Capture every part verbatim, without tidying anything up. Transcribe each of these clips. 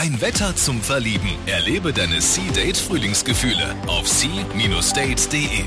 Ein Wetter zum Verlieben. Erlebe deine Sea-Date-Frühlingsgefühle auf sea Date punkt de.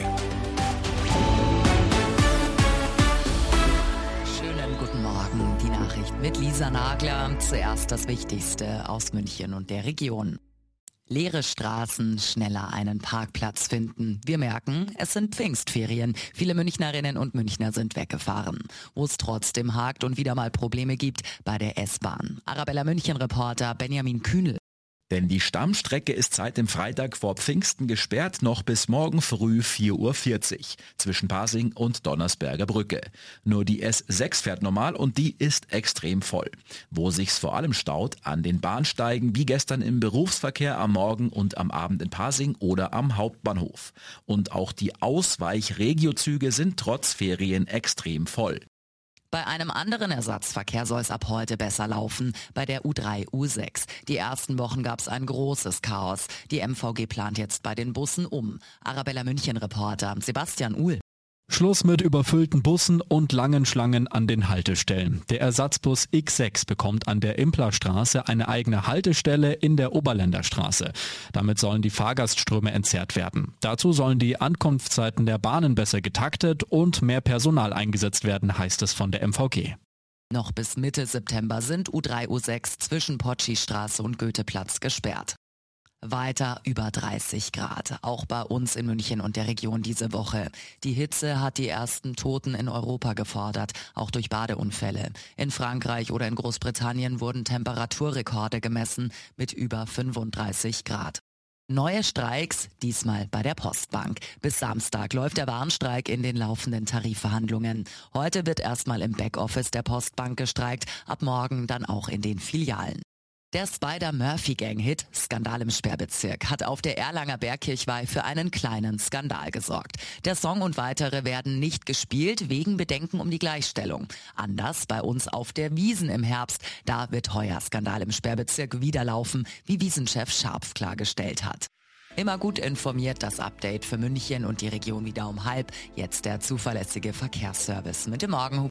Schönen guten Morgen, die Nachricht mit Lisa Nagler. Zuerst das Wichtigste aus München und der Region. Leere Straßen, schneller einen Parkplatz finden. Wir merken, es sind Pfingstferien. Viele Münchnerinnen und Münchner sind weggefahren. Wo es trotzdem hakt und wieder mal Probleme gibt, bei der S-Bahn. Arabella München-Reporter Benjamin Kühnel. Denn die Stammstrecke ist seit dem Freitag vor Pfingsten gesperrt, noch bis morgen früh vier Uhr vierzig zwischen Pasing und Donnersberger Brücke. Nur die S sechs fährt normal und die ist extrem voll. Wo sich's vor allem staut, an den Bahnsteigen wie gestern im Berufsverkehr am Morgen und am Abend in Pasing oder am Hauptbahnhof. Und auch die Ausweich-Regiozüge sind trotz Ferien extrem voll. Bei einem anderen Ersatzverkehr soll es ab heute besser laufen, bei der U drei U sechs. Die ersten Wochen gab es ein großes Chaos. Die M V G plant jetzt bei den Bussen um. Arabella München-Reporter Sebastian Uhl. Schluss mit überfüllten Bussen und langen Schlangen an den Haltestellen. Der Ersatzbus X sechs bekommt an der Implerstraße eine eigene Haltestelle in der Oberländerstraße. Damit sollen die Fahrgastströme entzerrt werden. Dazu sollen die Ankunftszeiten der Bahnen besser getaktet und mehr Personal eingesetzt werden, heißt es von der M V G. Noch bis Mitte September sind U drei U sechs zwischen Potschi-Straße und Goetheplatz gesperrt. Weiter über dreißig Grad, auch bei uns in München und der Region diese Woche. Die Hitze hat die ersten Toten in Europa gefordert, auch durch Badeunfälle. In Frankreich oder in Großbritannien wurden Temperaturrekorde gemessen mit über fünfunddreißig Grad. Neue Streiks, diesmal bei der Postbank. Bis Samstag läuft der Warnstreik in den laufenden Tarifverhandlungen. Heute wird erstmal im Backoffice der Postbank gestreikt, ab morgen dann auch in den Filialen. Der Spider-Murphy-Gang-Hit Skandal im Sperrbezirk hat auf der Erlanger Bergkirchweih für einen kleinen Skandal gesorgt. Der Song und weitere werden nicht gespielt wegen Bedenken um die Gleichstellung. Anders bei uns auf der Wiesn im Herbst. Da wird heuer Skandal im Sperrbezirk wieder laufen, wie Wiesenchef Scharpf klargestellt hat. Immer gut informiert, das Update für München und die Region wieder um halb. Jetzt der zuverlässige Verkehrsservice mit dem Morgen.